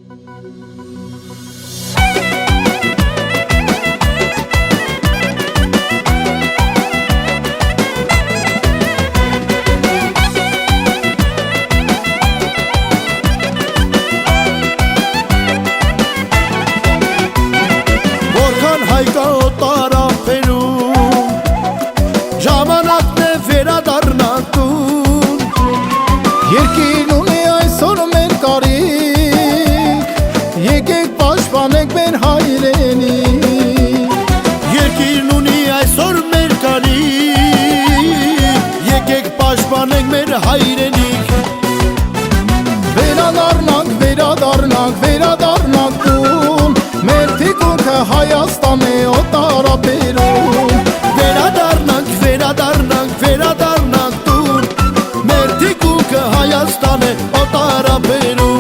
Որքան հայկա տարապերում ժամանակն է վերադառնանք տուն Երկիրն ունի այսօր մեր կարիք Եկեք պաշտպանենք մեր հայրենիք Երկիրն ունի այսօր մեր կարիք Եկեք պաշտպանենք մեր հայրենիք Վերադառնանք, վերադառնանք, վերադառնանք տուն Մեր թիկունքը Հայաստան է օտարապերում Վերադառնանք, վերադառնանք, վերադառնանք տուն Մեր թիկունքը Հայաստան է օտարապերում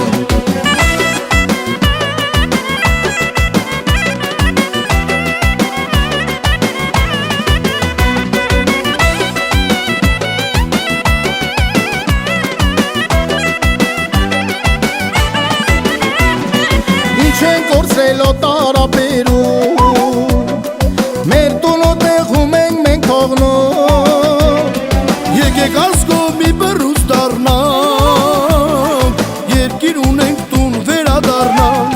Ինչ են կորցրել օտարապերում Մեր տունը տեղում ենք մենք թողնում Եկեք ազգով մի բռունց դառնանք Երկիր ունենք տուն վերադառնանք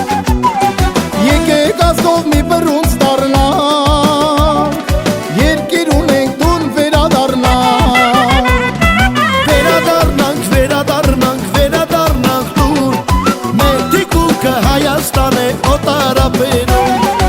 Եկեք ազգով մի բռունց դառնանք Երկիր ունենք տուն վերադառնանք Վերադառնանք, վերադառնանք, վերադառնանք տուն Մեր թիկունքը Հայաստան է օտարապերում